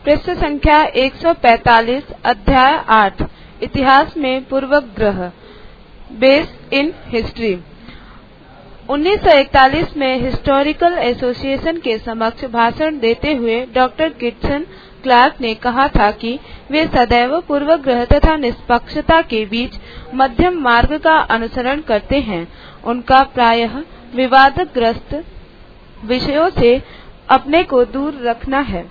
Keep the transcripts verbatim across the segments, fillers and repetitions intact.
पृष्ठ संख्या एक सौ पैंतालीस, अध्याय आठ, इतिहास में पूर्वग्रह, बेस इन हिस्ट्री। उन्नीस सौ इकतालीस में हिस्टोरिकल एसोसिएशन के समक्ष भाषण देते हुए डॉक्टर गिब्सन क्लार्क ने कहा था कि वे सदैव पूर्वग्रह तथा निष्पक्षता के बीच मध्यम मार्ग का अनुसरण करते हैं। उनका प्रायः विवादग्रस्त विषयों से अपने को दूर रखना है।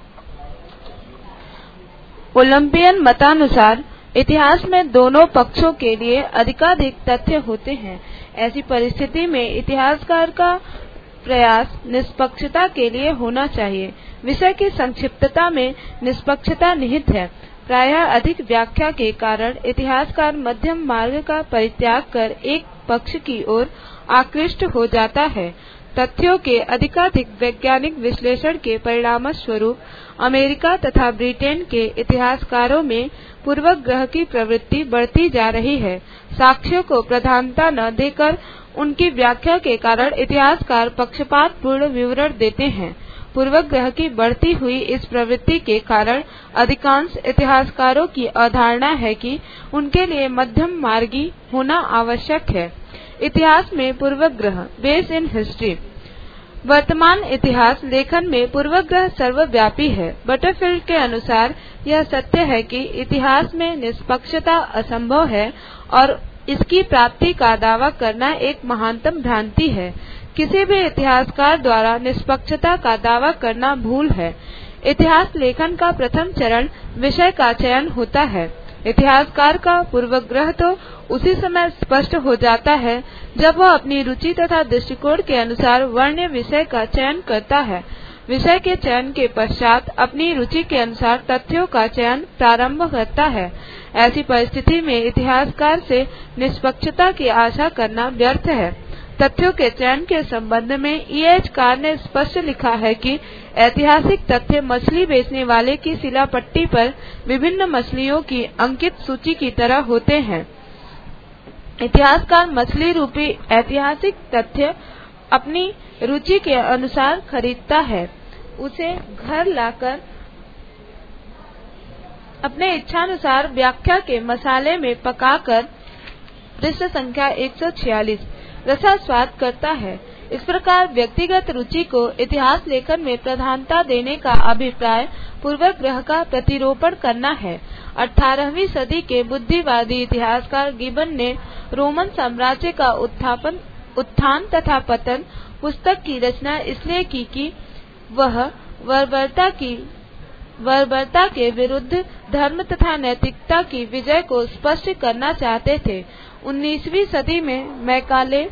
ओलंपियन मतानुसार इतिहास में दोनों पक्षों के लिए अधिकाधिक तथ्य होते हैं। ऐसी परिस्थिति में इतिहासकार का प्रयास निष्पक्षता के लिए होना चाहिए। विषय की संक्षिप्तता में निष्पक्षता निहित है। प्रायः अधिक व्याख्या के कारण इतिहासकार मध्यम मार्ग का परित्याग कर एक पक्ष की ओर आकृष्ट हो जाता है। तथ्यों के अधिकाधिक वैज्ञानिक विश्लेषण के परिणामस्वरूप अमेरिका तथा ब्रिटेन के इतिहासकारों में पूर्वग्रह की प्रवृत्ति बढ़ती जा रही है। साक्ष्यों को प्रधानता न देकर उनकी व्याख्या के कारण इतिहासकार पक्षपातपूर्ण विवरण देते हैं। पूर्वग्रह की बढ़ती हुई इस प्रवृत्ति के कारण अधिकांश इतिहासकारों की अवधारणा है कि उनके लिए मध्यम मार्गी होना आवश्यक है। इतिहास में पूर्वग्रह, बेस इन हिस्ट्री। वर्तमान इतिहास लेखन में पूर्वग्रह सर्वव्यापी है। बटरफील्ड के अनुसार यह सत्य है कि इतिहास में निष्पक्षता असंभव है और इसकी प्राप्ति का दावा करना एक महानतम भ्रांति है। किसी भी इतिहासकार द्वारा निष्पक्षता का दावा करना भूल है। इतिहास लेखन का प्रथम चरण विषय का चयन होता है। इतिहासकार का पूर्वग्रह तो उसी समय स्पष्ट हो जाता है जब वह अपनी रुचि तथा दृष्टिकोण के अनुसार वर्ण्य विषय का चयन करता है। विषय के चयन के पश्चात अपनी रुचि के अनुसार तथ्यों का चयन प्रारंभ करता है। ऐसी परिस्थिति में इतिहासकार से निष्पक्षता की आशा करना व्यर्थ है। तथ्यों के चयन के संबंध में ई एच कार ने स्पष्ट लिखा है कि ऐतिहासिक तथ्य मछली बेचने वाले की सिलापट्टी पर विभिन्न मछलियों की अंकित सूची की तरह होते हैं। इतिहासकार मछली रूपी ऐतिहासिक तथ्य अपनी रुचि के अनुसार खरीदता है। उसे घर लाकर अपने इच्छानुसार व्याख्या के मसाले में पकाकर पृष्ठ संख्या एक सौ छियालीस रसास्वाद करता है। इस प्रकार व्यक्तिगत रुचि को इतिहास लेखन में प्रधानता देने का अभिप्राय पूर्वग्रह का प्रतिरोपण करना है। अठारहवीं सदी के बुद्धिवादी इतिहासकार गिबन ने रोमन साम्राज्य का उत्थापन उत्थान तथा पतन पुस्तक की रचना इसलिए की कि वह बर्बरता की बर्बरता के विरुद्ध धर्म तथा नैतिकता की विजय को स्पष्ट करना चाहते थे। उन्नीसवीं सदी में मैकाले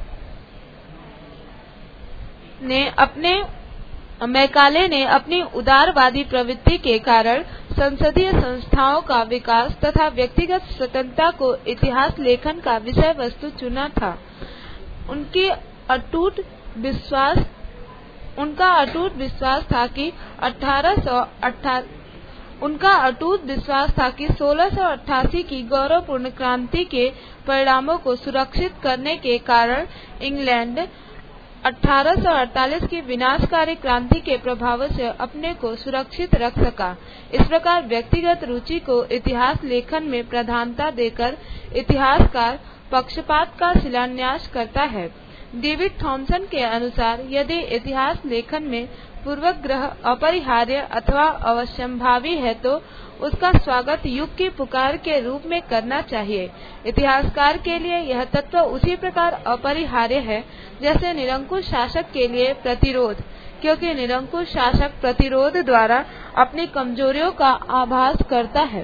ने अपने मैकाले ने अपनी उदारवादी प्रवृत्ति के कारण संसदीय संस्थाओं का विकास तथा व्यक्तिगत स्वतंत्रता को इतिहास लेखन का विषय वस्तु चुना था। उनकी अटूट विश्वास उनका अटूट विश्वास था कि अठारह सौ अट्ठासी उनका अटूट विश्वास था कि सोलह सौ अट्ठासी की गौरवपूर्ण क्रांति के परिणामों को सुरक्षित करने के कारण इंग्लैंड अठारह सौ अड़तालीस की विनाशकारी क्रांति के प्रभावों से अपने को सुरक्षित रख सका। इस प्रकार व्यक्तिगत रुचि को इतिहास लेखन में प्रधानता देकर इतिहासकार पक्षपात का शिलान्यास करता है। डेविड थॉमसन के अनुसार यदि इतिहास लेखन में पूर्वग्रह अपरिहार्य अथवा अवश्यंभावी है तो उसका स्वागत युग की पुकार के रूप में करना चाहिए। इतिहासकार के लिए यह तत्व उसी प्रकार अपरिहार्य है जैसे निरंकुश शासक के लिए प्रतिरोध, क्योंकि निरंकुश शासक प्रतिरोध द्वारा अपनी कमजोरियों का आभास करता है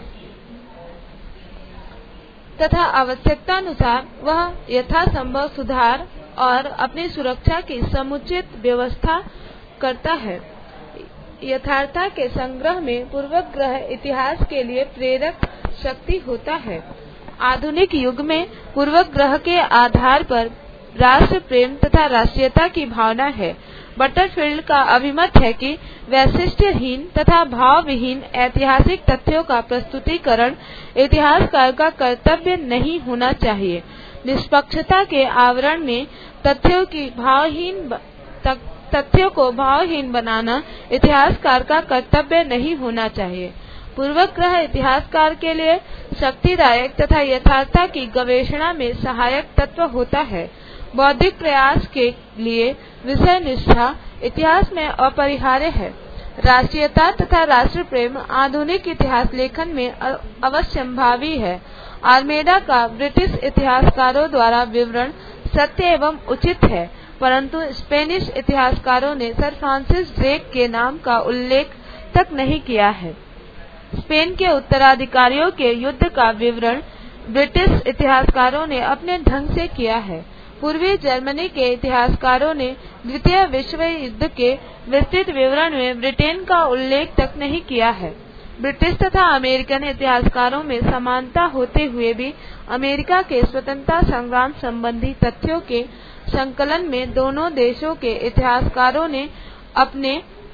तथा आवश्यकतानुसार वह यथासंभव सुधार और अपनी सुरक्षा की समुचित व्यवस्था करता है। यथार्थता के संग्रह में पूर्वग्रह इतिहास के लिए प्रेरक शक्ति होता है। आधुनिक युग में पूर्वग्रह के आधार पर राष्ट्र प्रेम तथा राष्ट्रीयता की भावना है। बटरफील्ड का अभिमत है कि वैशिष्ट्यहीन तथा भावविहीन ऐतिहासिक तथ्यों का प्रस्तुतिकरण इतिहासकार का कर्तव्य नहीं होना चाहिए। निष्पक्षता के आवरण में तथ्यों की भावहीन तथ्यों को भावहीन बनाना इतिहासकार का कर्तव्य नहीं होना चाहिए। पूर्वग्रह इतिहासकार के लिए शक्तिदायक तथा यथार्थता की गवेषणा में सहायक तत्व होता है। बौद्धिक प्रयास के लिए विषय निष्ठा इतिहास में अपरिहार्य है। राष्ट्रीयता तथा राष्ट्र प्रेम आधुनिक इतिहास लेखन में अवश्यंभावी है। आर्मेडा का ब्रिटिश इतिहासकारों द्वारा विवरण सत्य एवं उचित है, परंतु स्पेनिश इतिहासकारों ने सर फ्रांसिस ड्रेक के नाम का उल्लेख तक नहीं किया है। स्पेन के उत्तराधिकारियों के युद्ध का विवरण ब्रिटिश इतिहासकारों ने अपने ढंग से किया है। पूर्वी जर्मनी के इतिहासकारों ने द्वितीय विश्व युद्ध के विस्तृत विवरण में ब्रिटेन का उल्लेख तक नहीं किया है। ब्रिटिश तथा अमेरिकन इतिहासकारों में समानता होते हुए भी अमेरिका के स्वतंत्रता संग्राम संबंधी तथ्यों के संकलन में दोनों देशों के इतिहासकारों ने अपने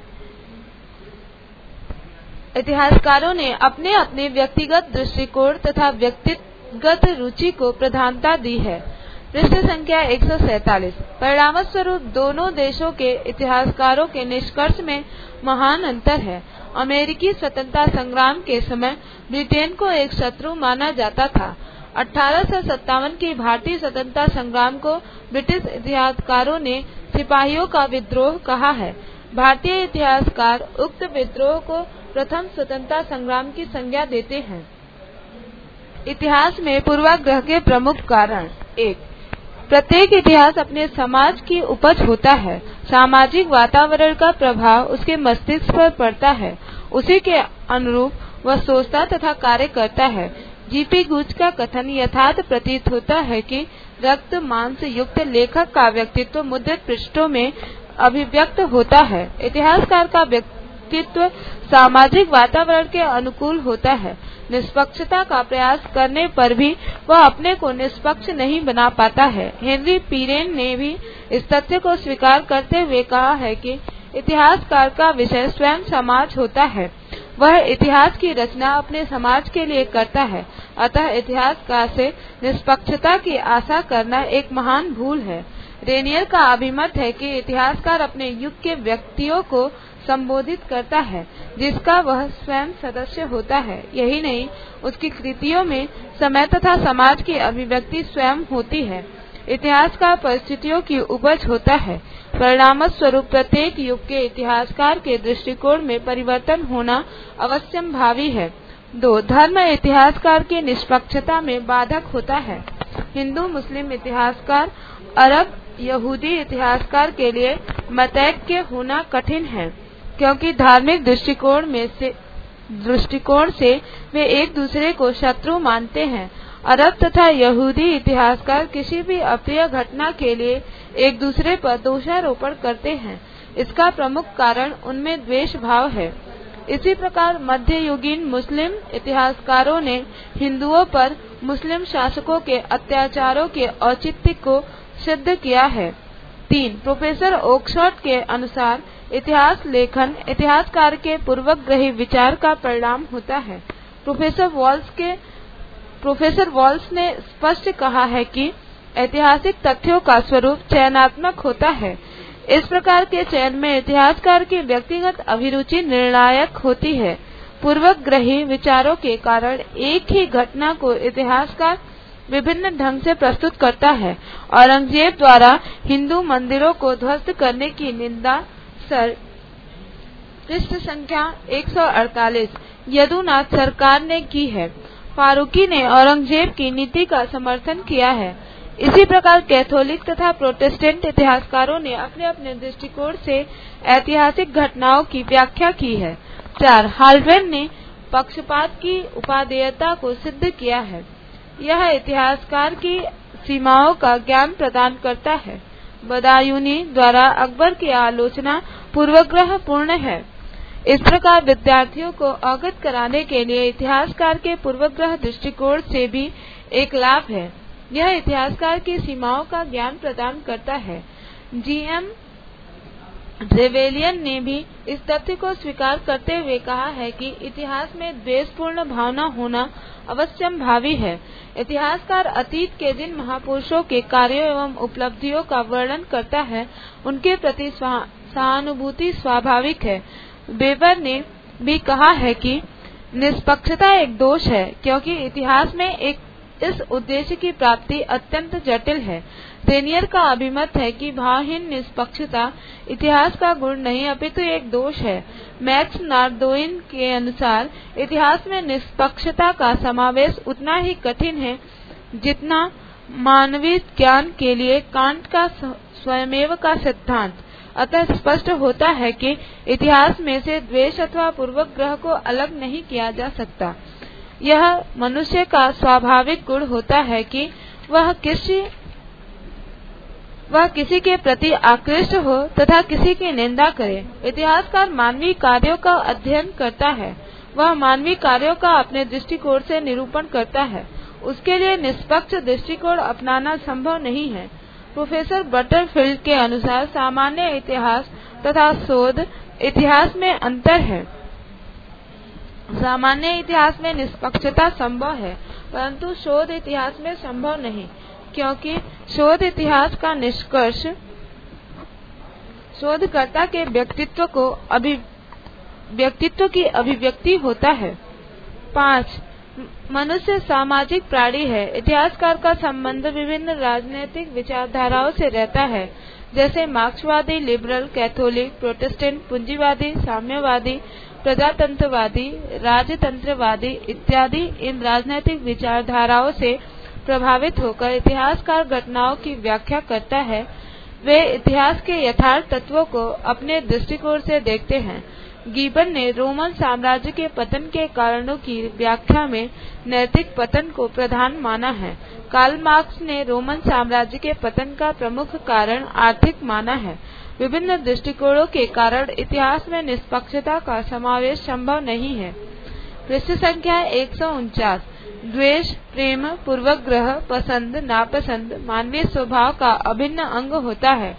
इतिहासकारों ने अपने अपने व्यक्तिगत दृष्टिकोण तथा व्यक्तिगत रुचि को प्रधानता दी है। पृष्ठ संख्या एक सौ सैतालीस। परिणामस्वरूप दोनों देशों के इतिहासकारों के निष्कर्ष में महान अंतर है। अमेरिकी स्वतंत्रता संग्राम के समय ब्रिटेन को एक शत्रु माना जाता था। अठारह सौ सत्तावन की भारतीय स्वतंत्रता संग्राम को ब्रिटिश इतिहासकारों ने सिपाहियों का विद्रोह कहा है। भारतीय इतिहासकार उक्त विद्रोह को प्रथम स्वतंत्रता संग्राम की संज्ञा देते हैं। इतिहास में पूर्वाग्रह के प्रमुख कारण। एक, प्रत्येक इतिहास अपने समाज की उपज होता है। सामाजिक वातावरण का प्रभाव उसके मस्तिष्क पर पड़ता है, उसी के अनुरूप वह सोचता तथा कार्य करता है। जीपी गुज का कथन यथार्थ प्रतीत होता है कि रक्त मांस युक्त लेखक का व्यक्तित्व मुद्रित पृष्ठों में अभिव्यक्त होता है। इतिहासकार का व्यक्तित्व सामाजिक वातावरण के अनुकूल होता है। निष्पक्षता का प्रयास करने पर भी वह अपने को निष्पक्ष नहीं बना पाता है। हेनरी पीरेन ने भी इस तथ्य को स्वीकार करते हुए कहा है कि इतिहासकार का विषय स्वयं समाज होता है। वह इतिहास की रचना अपने समाज के लिए करता है। अतः इतिहासकार से निष्पक्षता की आशा करना एक महान भूल है। रेनियर का अभिमत है कि इतिहासकार अपने युग के व्यक्तियों को संबोधित करता है, जिसका वह स्वयं सदस्य होता है। यही नहीं, उसकी कृतियों में समय तथा समाज की अभिव्यक्ति स्वयं होती है। इतिहासकार परिस्थितियों की उपज होता है। परिणामस्वरूप प्रत्येक युग के इतिहासकार के दृष्टिकोण में परिवर्तन होना अवश्यंभावी है। दो, धर्म इतिहासकार की निष्पक्षता में बाधक होता है। हिंदू मुस्लिम इतिहासकार, अरब यहूदी इतिहासकार के लिए मतैक्य होना कठिन है, क्योंकि धार्मिक दृष्टिकोण में से दृष्टिकोण से वे एक दूसरे को शत्रु मानते हैं। अरब तथा यहूदी इतिहासकार किसी भी अप्रिय घटना के लिए एक दूसरे पर दोषारोपण करते हैं। इसका प्रमुख कारण उनमें द्वेष भाव है। इसी प्रकार मध्ययुगीन मुस्लिम इतिहासकारों ने हिंदुओं पर मुस्लिम शासकों के अत्याचारों के औचित्य को सिद्ध किया है। तीन, प्रोफेसर ओक्सफोर्ड के अनुसार इतिहास लेखन इतिहासकार के पूर्वग्रही विचार का परिणाम होता है। प्रोफेसर वॉल्स के प्रोफेसर वॉल्स ने स्पष्ट कहा है कि ऐतिहासिक तथ्यों का स्वरूप चयनात्मक होता है। इस प्रकार के चयन में इतिहासकार की व्यक्तिगत अभिरुचि निर्णायक होती है। पूर्वग्रही विचारों के कारण एक ही घटना को इतिहासकार विभिन्न ढंग से प्रस्तुत करता है। औरंगजेब द्वारा हिंदू मंदिरों को ध्वस्त करने की निंदा सर पृष्ठ संख्या एक सौ अड़तालीस यदुनाथ सरकार ने की है। फारूकी ने औरंगजेब की नीति का समर्थन किया है। इसी प्रकार कैथोलिक तथा प्रोटेस्टेंट इतिहासकारों ने अपने अपने दृष्टिकोण से ऐतिहासिक घटनाओं की व्याख्या की है। चार, हाल्डवेन ने पक्षपात की उपादेयता को सिद्ध किया है। यह इतिहासकार की सीमाओं का ज्ञान प्रदान करता है। बदायूनी द्वारा अकबर की आलोचना पूर्वग्रह पूर्ण है। इस प्रकार विद्यार्थियों को अवगत कराने के लिए इतिहासकार के पूर्वग्रह दृष्टिकोण से भी एक लाभ है। यह इतिहासकार की सीमाओं का ज्ञान प्रदान करता है। जी एम रेवेलियन ने भी इस तथ्य को स्वीकार करते हुए कहा है कि इतिहास में द्वेषपूर्ण भावना होना अवश्यंभावी है। इतिहासकार अतीत के जिन महापुरुषों के कार्यों एवं उपलब्धियों का वर्णन करता है, उनके प्रति सहानुभूति स्वाभाविक है। वेबर ने भी कहा है कि निष्पक्षता एक दोष है, क्योंकि इतिहास में एक इस उद्देश्य की प्राप्ति अत्यंत जटिल है। रेनियर का अभिमत है कि भावहीन निष्पक्षता इतिहास का गुण नहीं अपितु तो एक दोष है। मैक्स नार्दोइन के अनुसार इतिहास में निष्पक्षता का समावेश उतना ही कठिन है जितना मानवीय ज्ञान के लिए कांट का स्वयमेव का सिद्धांत। अतः स्पष्ट होता है कि इतिहास में से द्वेष अथवा पूर्वग्रह को अलग नहीं किया जा सकता। यह मनुष्य का स्वाभाविक गुण होता है कि वह किसी वह किसी के प्रति आकृष्ट हो तथा किसी की निंदा करे। इतिहासकार मानवीय कार्यों का अध्ययन करता है, वह मानवीय कार्यों का अपने दृष्टिकोण से निरूपण करता है। उसके लिए निष्पक्ष दृष्टिकोण अपनाना संभव नहीं है। प्रोफेसर बटरफील्ड के अनुसार सामान्य इतिहास तथा शोध इतिहास में अंतर है। सामान्य इतिहास में निष्पक्षता संभव है, परंतु शोध इतिहास में संभव नहीं, क्योंकि शोध इतिहास का निष्कर्ष शोधकर्ता के व्यक्तित्व को अभि व्यक्तित्व की अभिव्यक्ति होता है। पाँच, मनुष्य सामाजिक प्राणी है। इतिहासकार का संबंध विभिन्न राजनीतिक विचारधाराओं से रहता है, जैसे मार्क्सवादी, लिबरल, कैथोलिक, प्रोटेस्टेंट, पूंजीवादी, साम्यवादी, प्रजातंत्रवादी, राजतंत्रवादी इत्यादि। इन राजनीतिक विचारधाराओं से प्रभावित होकर इतिहासकार घटनाओं की व्याख्या करता है। वे इतिहास के यथार्थ तत्वों को अपने दृष्टिकोण से देखते हैं। गिबन ने रोमन साम्राज्य के पतन के कारणों की व्याख्या में नैतिक पतन को प्रधान माना है। कार्ल मार्क्स ने रोमन साम्राज्य के पतन का प्रमुख कारण आर्थिक माना है। विभिन्न दृष्टिकोणों के कारण इतिहास में निष्पक्षता का समावेश संभव नहीं है। पृष्ठ संख्या एक सौ उनचास। द्वेष, प्रेम, पूर्वग्रह, पसंद, नापसंद मानवीय स्वभाव का अभिन्न अंग होता है।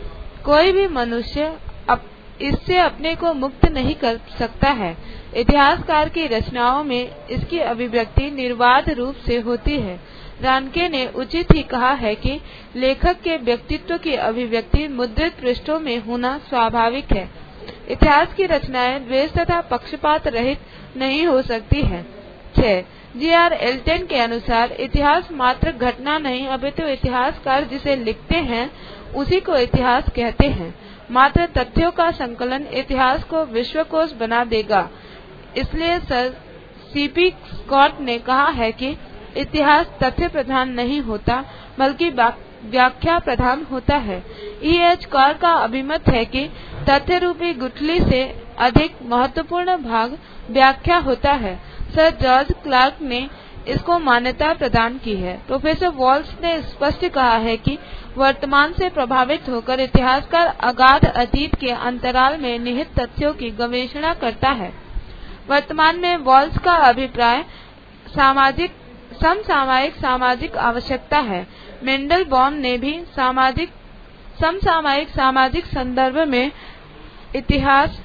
कोई भी मनुष्य अप, इससे अपने को मुक्त नहीं कर सकता है। इतिहासकार की रचनाओं में इसकी अभिव्यक्ति निर्बाध रूप से होती है। रानके ने उचित ही कहा है कि लेखक के व्यक्तित्व की अभिव्यक्ति मुद्रित पृष्ठों में होना स्वाभाविक है। इतिहास की रचनाएं द्वेष तथा पक्षपात रहित नहीं हो सकती है। छह, जी आर एल्टन के अनुसार इतिहास मात्र घटना नहीं अपितु तो इतिहासकार जिसे लिखते हैं उसी को इतिहास कहते हैं। मात्र तथ्यों का संकलन इतिहास को विश्वकोश बना देगा। इसलिए सर सी पी स्कॉट ने कहा है कि इतिहास तथ्य प्रधान नहीं होता बल्कि व्याख्या प्रधान होता है। ई एच कार का अभिमत है कि तथ्य रूपी गुठली से अधिक महत्वपूर्ण भाग व्याख्या होता है। सर जॉर्ज क्लार्क ने इसको मान्यता प्रदान की है। प्रोफेसर वॉल्स ने स्पष्ट कहा है कि वर्तमान से प्रभावित होकर इतिहासकार अगाध अतीत के अंतराल में निहित तथ्यों की गवेषणा करता है। वर्तमान में वॉल्स का अभिप्राय सामाजिक समसामयिक सामाजिक आवश्यकता है। मेंडलबॉम ने भी सामाजिक समसामयिक सामाजिक संदर्भ में इतिहास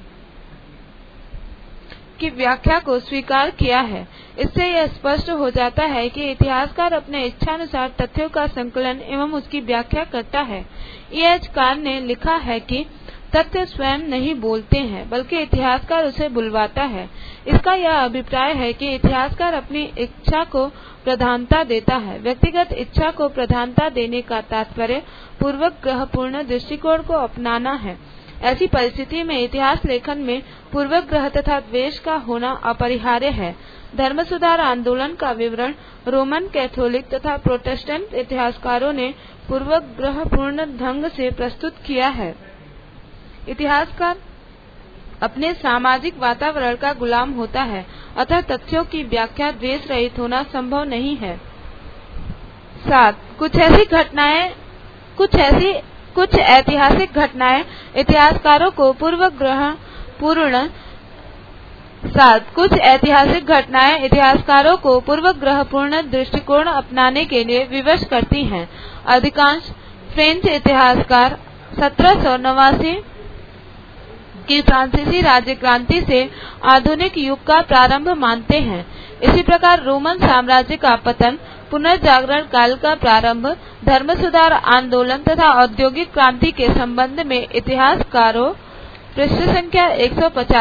की व्याख्या को स्वीकार किया है। इससे यह स्पष्ट हो जाता है कि इतिहासकार अपने इच्छानुसार तथ्यों का संकलन एवं उसकी व्याख्या करता है। ई एच कार ने लिखा है कि तथ्य स्वयं नहीं बोलते हैं बल्कि इतिहासकार उसे बुलवाता है। इसका यह अभिप्राय है कि इतिहासकार अपनी इच्छा को प्रधानता देता है। व्यक्तिगत इच्छा को प्रधानता देने का तात्पर्य पूर्वग्रहपूर्ण दृष्टिकोण को अपनाना है। ऐसी परिस्थिति में इतिहास लेखन में पूर्वग्रह तथा द्वेष का होना अपरिहार्य है। धर्म सुधार आंदोलन का विवरण रोमन कैथोलिक तथा प्रोटेस्टेंट इतिहासकारों ने पूर्वग्रहपूर्ण ढंग से प्रस्तुत किया है। इतिहासकार अपने सामाजिक वातावरण का गुलाम होता है, अतः तथ्यों की व्याख्या द्वेष रहित होना संभव नहीं है। सात, कुछ ऐसी घटनाएं कुछ ऐसी कुछ ऐतिहासिक घटनाएं इतिहासकारों को पूर्वग्रह पूर्ण सात कुछ ऐतिहासिक घटनाएं इतिहासकारों को पूर्वग्रहपूर्ण दृष्टिकोण अपनाने के लिए विवश करती हैं। अधिकांश फ्रेंच इतिहासकार सत्रह सौ नवासी की फ्रांसीसी राज्य क्रांति से आधुनिक युग का प्रारंभ मानते हैं। इसी प्रकार रोमन साम्राज्य का पतन, पुनर्जागरण काल का प्रारंभ, धर्म सुधार आंदोलन तथा औद्योगिक क्रांति के संबंध में इतिहासकारों पृष्ठ संख्या एक सौ पचास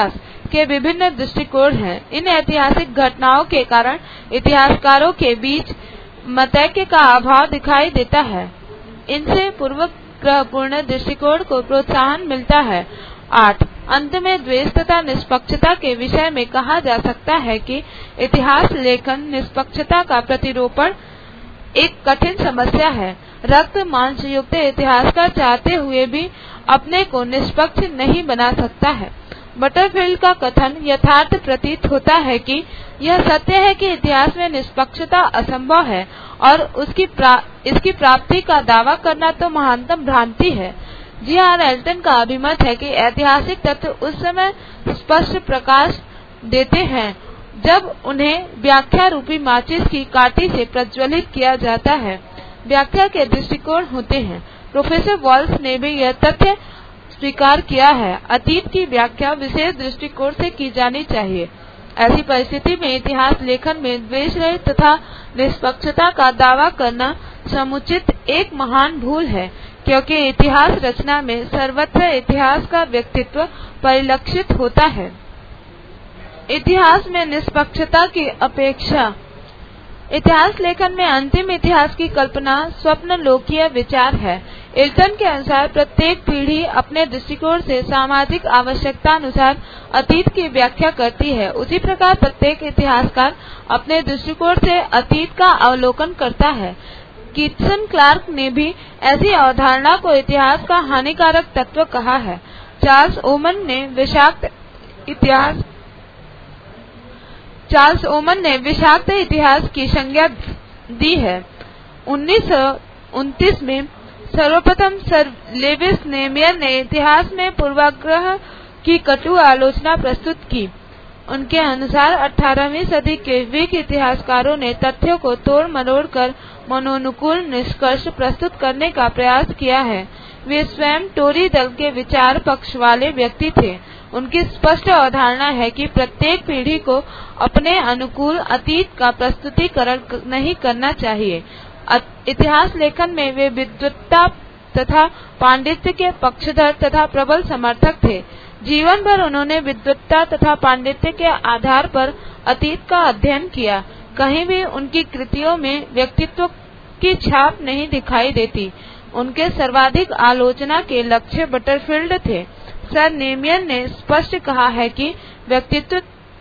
के विभिन्न दृष्टिकोण हैं। इन ऐतिहासिक घटनाओं के कारण इतिहासकारों के बीच मतैक्य का अभाव दिखाई देता है। इनसे पूर्वग्रहपूर्ण दृष्टिकोण को प्रोत्साहन मिलता है। आठ अंत में द्वेष तथा निष्पक्षता के विषय में कहा जा सकता है कि इतिहास लेखन निष्पक्षता का प्रतिरूपण एक कठिन समस्या है। रक्त मांस युक्त इतिहासकार चाहते हुए भी अपने को निष्पक्ष नहीं बना सकता है। बटरफील्ड का कथन यथार्थ प्रतीत होता है कि यह सत्य है कि इतिहास में निष्पक्षता असंभव है और उसकी प्रा, इसकी प्राप्ति का दावा करना तो महानतम भ्रांति है। जी आर एल्टन का अभिमत है कि ऐतिहासिक तथ्य उस समय स्पष्ट प्रकाश देते हैं जब उन्हें व्याख्या रूपी माचिस की काठी से प्रज्वलित किया जाता है। व्याख्या के दृष्टिकोण होते हैं। प्रोफेसर वॉल्स ने भी यह तथ्य स्वीकार किया है। अतीत की व्याख्या विशेष दृष्टिकोण से की जानी चाहिए। ऐसी परिस्थिति में इतिहास लेखन में द्वेष रहित तथा निष्पक्षता का दावा करना समुचित एक महान भूल है, क्योंकि इतिहास रचना में सर्वत्र इतिहास का व्यक्तित्व परिलक्षित होता है। इतिहास में निष्पक्षता की अपेक्षा। इतिहास लेखन में अंतिम इतिहास की कल्पना स्वप्न लोकीय विचार है। एल्टन के अनुसार प्रत्येक पीढ़ी अपने दृष्टिकोण से सामाजिक आवश्यकता अनुसार अतीत की व्याख्या करती है। उसी प्रकार प्रत्येक इतिहासकार अपने दृष्टिकोण से अतीत का अवलोकन करता है। किटसन क्लार्क ने भी ऐसी अवधारणा को इतिहास का हानिकारक तत्व कहा है। चार्ल्स ओमन ने विषाक्त इतिहास चार्ल्स ओमन ने विषाक्त इतिहास की संज्ञा दी है। उन्नीस सौ उनतीस में सर्वप्रथम सर लेविस नेमियर ने इतिहास में पूर्वाग्रह की कटु आलोचना प्रस्तुत की। उनके अनुसार अठारहवीं सदी के ग्रीक इतिहासकारों ने तथ्यों को तोड़ मरोड़ कर मनोनुकूल निष्कर्ष प्रस्तुत करने का प्रयास किया है। वे स्वयं टोरी दल के विचार पक्ष वाले व्यक्ति थे। उनकी स्पष्ट अवधारणा है कि प्रत्येक पीढ़ी को अपने अनुकूल अतीत का प्रस्तुतिकरण नहीं करना चाहिए। इतिहास लेखन में वे विद्वत्ता तथा पांडित्य के पक्षधर तथा प्रबल समर्थक थे। जीवन भर उन्होंने विद्वत्ता तथा पांडित्य के आधार पर अतीत का अध्ययन किया। कहीं भी उनकी कृतियों में व्यक्तित्व की छाप नहीं दिखाई देती। उनके सर्वाधिक आलोचना के लक्ष्य बटरफील्ड थे। सर नेमियर ने स्पष्ट कहा है कि व्यक्तित्व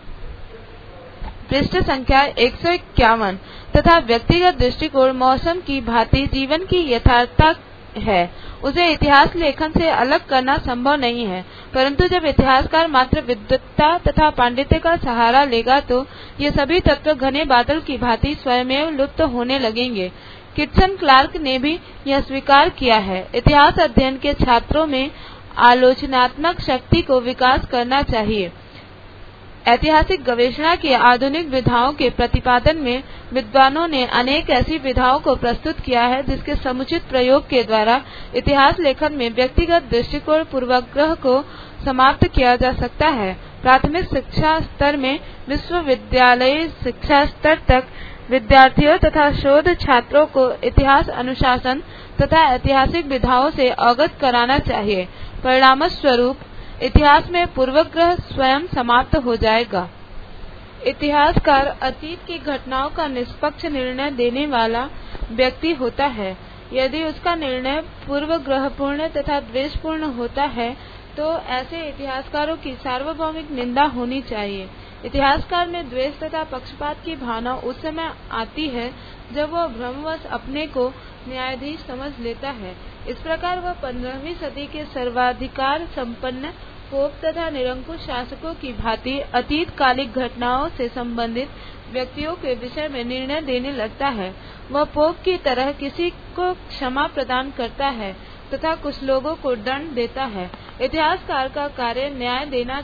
पृष्ठ संख्या एक सौ इक्यावन तथा व्यक्तिगत दृष्टिकोण मौसम की भांति जीवन की यथार्थता है। उसे इतिहास लेखन से अलग करना संभव नहीं है। परंतु जब इतिहासकार मात्र विद्वत्ता तथा पांडित्य का सहारा लेगा तो ये सभी तत्व घने बादल की भांति स्वयमेव लुप्त होने लगेंगे। किटसन क्लार्क ने भी यह स्वीकार किया है। इतिहास अध्ययन के छात्रों में आलोचनात्मक शक्ति को विकास करना चाहिए। ऐतिहासिक गवेषणा की आधुनिक विधाओं के प्रतिपादन में विद्वानों ने अनेक ऐसी विधाओं को प्रस्तुत किया है जिसके समुचित प्रयोग के द्वारा इतिहास लेखन में व्यक्तिगत दृष्टिकोण पूर्वाग्रह को समाप्त किया जा सकता है। प्राथमिक शिक्षा स्तर में विश्वविद्यालय शिक्षा स्तर तक विद्यार्थियों तथा शोध छात्रों को इतिहास अनुशासन तथा ऐतिहासिक विधाओं से अवगत कराना चाहिए। परिणाम स्वरूप इतिहास में पूर्वग्रह स्वयं समाप्त हो जाएगा। इतिहासकार अतीत की घटनाओं का निष्पक्ष निर्णय देने वाला व्यक्ति होता है। यदि उसका निर्णय पूर्वग्रहपूर्ण तथा द्वेषपूर्ण होता है तो ऐसे इतिहासकारों की सार्वभौमिक निंदा होनी चाहिए। इतिहासकार में द्वेष तथा पक्षपात की भावना उस समय आती है जब वह भ्रमवश अपने को न्यायाधीश समझ लेता है। इस प्रकार वह पंद्रहवीं सदी के सर्वाधिकार संपन्न पोप तथा निरंकुश शासकों की भांति अतीत कालिक घटनाओं से संबंधित व्यक्तियों के विषय में निर्णय देने लगता है। वह पोप की तरह किसी को क्षमा प्रदान करता है तथा कुछ लोगों को दंड देता है। इतिहासकार का कार्य न्याय देना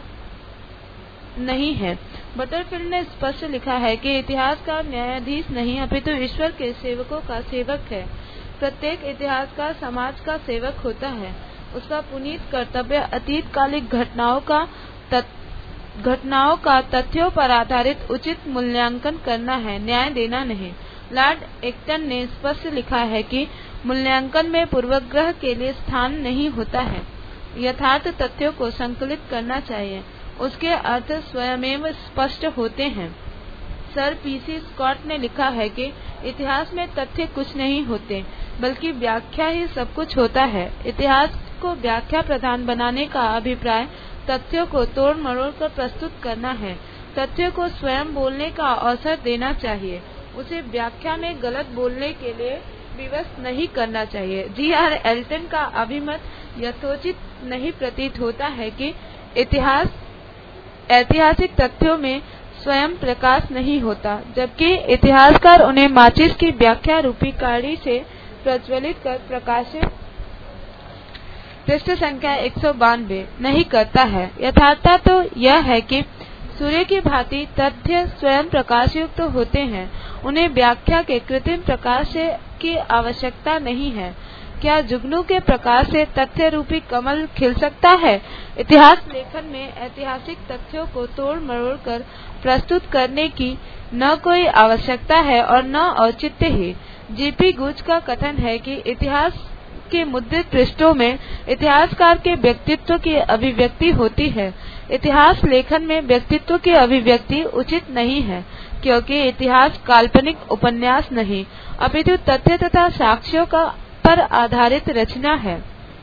नहीं है। बटरफील्ड ने स्पष्ट लिखा है कि इतिहासकार न्यायाधीश नहीं अपितु ईश्वर के सेवकों का सेवक है। प्रत्येक इतिहासकार समाज का सेवक होता है। उसका पुनीत कर्तव्य अतीत कालिक घटनाओं का घटनाओं का तथ्यों पर आधारित उचित मूल्यांकन करना है, न्याय देना नहीं। लॉर्ड एक्टन ने स्पष्ट लिखा है कि मूल्यांकन में पूर्वग्रह के लिए स्थान नहीं होता है। यथार्थ तथ्यों को संकलित करना चाहिए। उसके अर्थ स्वयमेव स्पष्ट होते हैं। सर पीसी स्कॉट ने लिखा है कि इतिहास में तथ्य कुछ नहीं होते, बल्कि व्याख्या ही सब कुछ होता है। इतिहास को व्याख्या प्रधान बनाने का अभिप्राय तथ्यों को तोड़ मरोड़ कर प्रस्तुत करना है। तथ्य को स्वयं बोलने का अवसर देना चाहिए, उसे व्याख्या में गलत बोलने के लिए विवश नहीं करना चाहिए। जी आर एल्टन का अभिमत यथोचित नहीं प्रतीत होता है कि इतिहास ऐतिहासिक तथ्यों में स्वयं प्रकाश नहीं होता, जबकि इतिहासकार उन्हें माचिस की व्याख्या रूपी काड़ी से प्रज्वलित कर प्रकाशित पृष्ठ संख्या एक सौ बानवे नहीं करता है। यथार्थता तो यह है कि सूर्य की भांति तथ्य स्वयं प्रकाशयुक्त तो होते हैं, उन्हें व्याख्या के कृत्रिम प्रकाश की आवश्यकता नहीं है। क्या जुगनू के प्रकाश से तथ्य रूपी कमल खिल सकता है? इतिहास लेखन में ऐतिहासिक तथ्यों को तोड़ मरोड़ कर प्रस्तुत करने की न कोई आवश्यकता है और न औचित्य ही। जीपी गुज का कथन है कि इतिहास के मुद्रित पृष्ठों में इतिहासकार के व्यक्तित्व की अभिव्यक्ति होती है। इतिहास लेखन में व्यक्तित्व की अभिव्यक्ति उचित नहीं है, क्योंकि इतिहास काल्पनिक उपन्यास नहीं, अपितु तथ्य तथा साक्ष्यों का पर आधारित रचना है।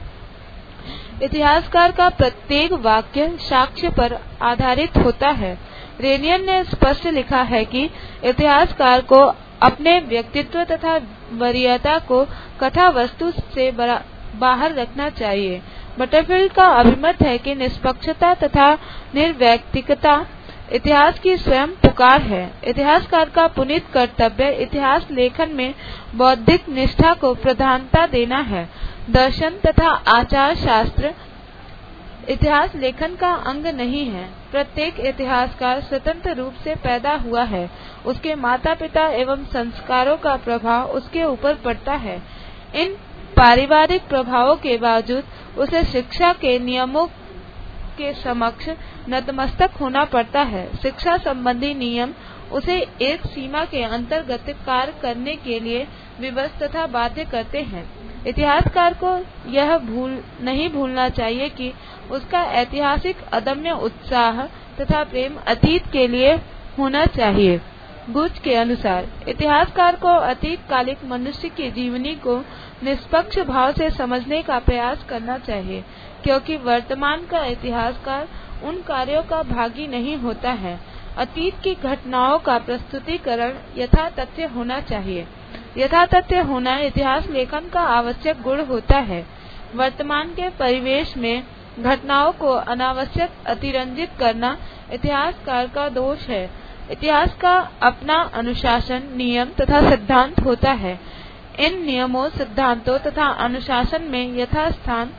इतिहासकार का प्रत्येक वाक्य साक्ष्य पर आधारित होता है। रेनियन ने स्पष्ट लिखा है कि इतिहासकार को अपने व्यक्तित्व तथा वरीयता को कथा वस्तु से बाहर रखना चाहिए। बटरफील्ड का अभिमत है कि निष्पक्षता तथा निर्वैयक्तिकता इतिहास की स्वयं पुकार है। इतिहासकार का पुनीत कर्तव्य इतिहास लेखन में बौद्धिक निष्ठा को प्रधानता देना है। दर्शन तथा आचार शास्त्र इतिहास लेखन का अंग नहीं है। प्रत्येक इतिहासकार स्वतंत्र रूप से पैदा हुआ है, उसके माता पिता एवं संस्कारों का प्रभाव उसके ऊपर पड़ता है। इन पारिवारिक प्रभावों के बावजूद उसे शिक्षा के नियमों के समक्ष नतमस्तक होना पड़ता है। शिक्षा संबंधी नियम उसे एक सीमा के अंतर्गत कार्य करने के लिए विवश तथा बाध्य करते हैं। इतिहासकार को यह भूल नहीं भूलना चाहिए कि उसका ऐतिहासिक अदम्य उत्साह तथा प्रेम अतीत के लिए होना चाहिए। गुज के अनुसार इतिहासकार को अतीत कालिक मनुष्य की जीवनी को निष्पक्ष भाव से समझने का प्रयास करना चाहिए, क्योंकि वर्तमान का इतिहासकार उन कार्यों का भागी नहीं होता है। अतीत की घटनाओं का प्रस्तुतिकरण यथा तथ्य होना चाहिए। यथा तथ्य होना इतिहास लेखन का आवश्यक गुण होता है। वर्तमान के परिवेश में घटनाओं को अनावश्यक अतिरंजित करना इतिहासकार का दोष है। इतिहास का अपना अनुशासन, नियम तथा सिद्धांत होता है। इन नियमों, सिद्धांतों तथा अनुशासन में यथास्थान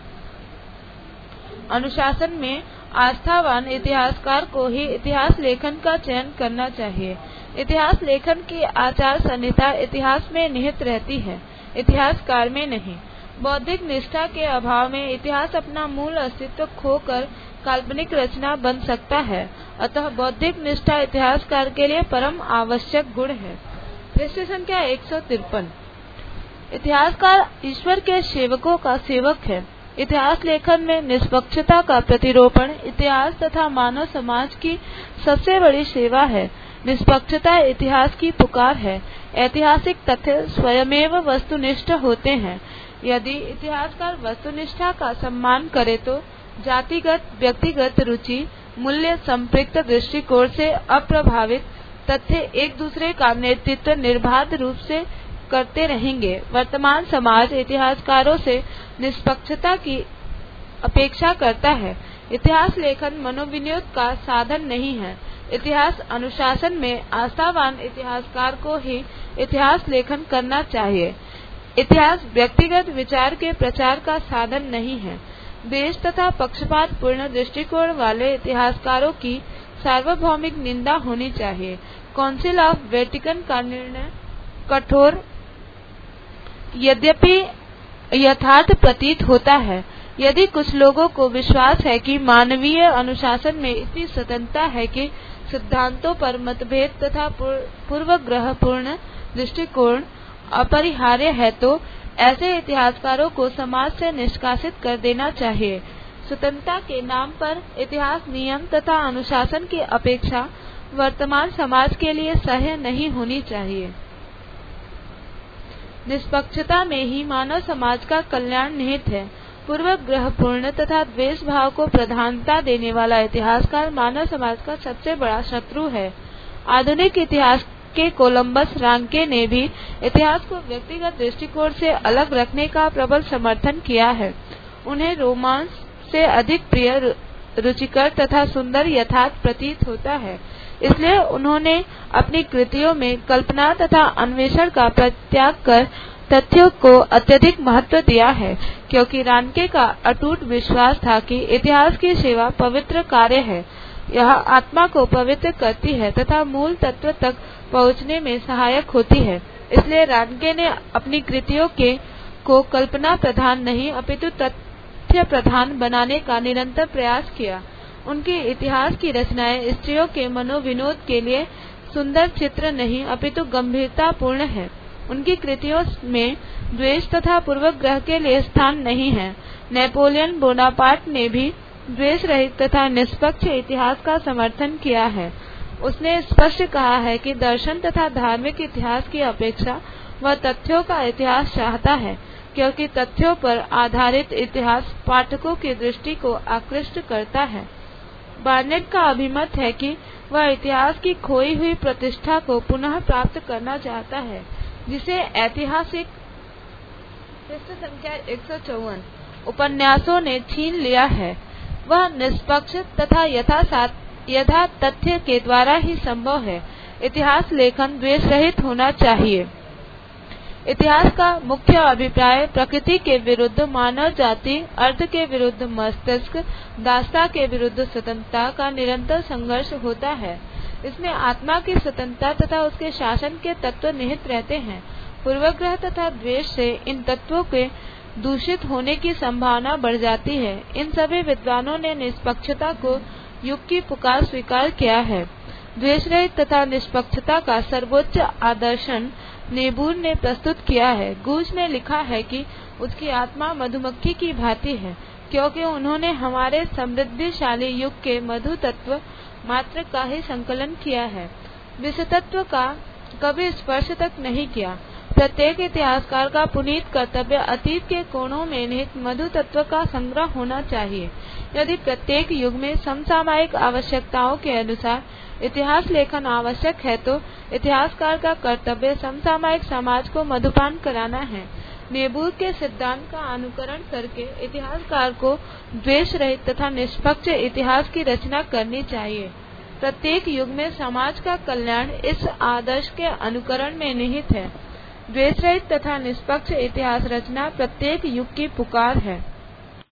अनुशासन में आस्थावान इतिहासकार को ही इतिहास लेखन का चयन करना चाहिए। इतिहास लेखन की आचार संहिता इतिहास में निहित रहती है, इतिहासकार में नहीं। बौद्धिक निष्ठा के अभाव में इतिहास अपना मूल अस्तित्व खोकर काल्पनिक रचना बन सकता है। अतः बौद्धिक निष्ठा इतिहासकार के लिए परम आवश्यक गुण है। पृष्ठ संख्या एक सौ तिरपन। इतिहासकार ईश्वर के सेवकों का सेवक है। इतिहास लेखन में निष्पक्षता का प्रतिरोपण इतिहास तथा मानव समाज की सबसे बड़ी सेवा है। निष्पक्षता इतिहास की पुकार है। ऐतिहासिक तथ्य स्वयमेव वस्तुनिष्ठ होते हैं। यदि इतिहासकार वस्तुनिष्ठा का सम्मान करे तो जातिगत, व्यक्तिगत रुचि, मूल्य संपृक्त दृष्टिकोण से अप्रभावित तथ्य एक दूसरे का नेतृत्व निर्बाध रूप से करते रहेंगे। वर्तमान समाज इतिहासकारों से निष्पक्षता की अपेक्षा करता है। इतिहास लेखन मनोविनोद का साधन नहीं है। इतिहास अनुशासन में आस्थावान इतिहासकार को ही इतिहास लेखन करना चाहिए। इतिहास व्यक्तिगत विचार के प्रचार का साधन नहीं है। देश तथा पक्षपात पूर्ण दृष्टिकोण वाले इतिहासकारों की सार्वभौमिक निंदा होनी चाहिए। काउंसिल ऑफ वेटिकन का निर्णय कठोर यद्यपि यथार्थ प्रतीत होता है। यदि कुछ लोगों को विश्वास है कि मानवीय अनुशासन में इतनी स्वतंत्रता है कि सिद्धांतों पर मतभेद तथा पूर्वग्रह पूर्ण दृष्टिकोण अपरिहार्य है, तो ऐसे इतिहासकारों को समाज से निष्कासित कर देना चाहिए। स्वतंत्रता के नाम पर इतिहास नियम तथा अनुशासन की अपेक्षा वर्तमान समाज के लिए सह्य नहीं होनी चाहिए। निष्पक्षता में ही मानव समाज का कल्याण निहित है। पूर्वग्रहपूर्ण तथा द्वेष भाव को प्रधानता देने वाला इतिहासकार मानव समाज का सबसे बड़ा शत्रु है। आधुनिक इतिहास के कोलंबस रांके ने भी इतिहास को व्यक्तिगत दृष्टिकोण से अलग रखने का प्रबल समर्थन किया है। उन्हें रोमांस से अधिक प्रिय, रुचिकर तथा सुंदर यथार्थ प्रतीत होता है, इसलिए उन्होंने अपनी कृतियों में कल्पना तथा अन्वेषण का परित्याग कर तथ्यों को अत्यधिक महत्व दिया है, क्योंकि रांके का अटूट विश्वास था कि इतिहास की सेवा पवित्र कार्य है। यह आत्मा को पवित्र करती है तथा मूल तत्व तक पहुंचने में सहायक होती है। इसलिए रांके ने अपनी कृतियों के को कल्पना प्रधान नहीं अपितु तथ्य प्रधान बनाने का निरंतर प्रयास किया। उनकी इतिहास की रचनाएं स्त्रियों के मनोविनोद के लिए सुंदर चित्र नहीं अपितु गंभीरतापूर्ण है। उनकी कृतियों में द्वेष तथा पूर्वग्रह के लिए स्थान नहीं है। नेपोलियन बोनापार्ट ने भी द्वेष रहित तथा निष्पक्ष इतिहास का समर्थन किया है। उसने स्पष्ट कहा है कि दर्शन तथा धार्मिक इतिहास की अपेक्षा वह तथ्यों का इतिहास चाहता है, क्योंकि तथ्यों पर आधारित इतिहास पाठकों की दृष्टि को आकृष्ट करता है। बार्नेट का अभिमत है कि वह इतिहास की खोई हुई प्रतिष्ठा को पुनः प्राप्त करना चाहता है, जिसे ऐतिहासिक पृष्ठ संख्या एक सौ चौवन उपन्यासों ने छीन लिया है। वह निष्पक्ष तथा यथा तथ्य के द्वारा ही संभव है। इतिहास लेखन द्वेष रहित होना चाहिए। इतिहास का मुख्य अभिप्राय प्रकृति के विरुद्ध मानव जाति, अर्थ के विरुद्ध मस्तिष्क, दासता के विरुद्ध स्वतंत्रता का निरंतर संघर्ष होता है। इसमें आत्मा की स्वतंत्रता तथा उसके शासन के तत्व निहित रहते हैं। पूर्वग्रह तथा द्वेष से इन तत्वों के दूषित होने की संभावना बढ़ जाती है। इन सभी विद्वानों ने निष्पक्षता को युग की पुकार स्वीकार किया है। द्वेष रहित तथा निष्पक्षता का सर्वोच्च आदर्शन नेबूर ने प्रस्तुत किया है। गूच ने लिखा है कि उसकी आत्मा मधुमक्खी की भांति है, क्योंकि उन्होंने हमारे समृद्धिशाली युग के मधु तत्व मात्र का ही संकलन किया है, विषतत्व का कभी स्पर्श तक नहीं किया। प्रत्येक इतिहासकार का पुनीत कर्तव्य अतीत के कोणों में निहित मधु तत्व का संग्रह होना चाहिए। यदि प्रत्येक युग में समसामयिक आवश्यकताओं के अनुसार इतिहास लेखन आवश्यक है, तो इतिहासकार का कर्तव्य समसामयिक समाज को मधुपान कराना है। नेबूर के सिद्धांत का अनुकरण करके इतिहासकार को द्वेष रहित तथा निष्पक्ष इतिहास की रचना करनी चाहिए। प्रत्येक युग में समाज का कल्याण इस आदर्श के अनुकरण में निहित है। द्वेष रहित तथा निष्पक्ष इतिहास रचना प्रत्येक युग की पुकार है।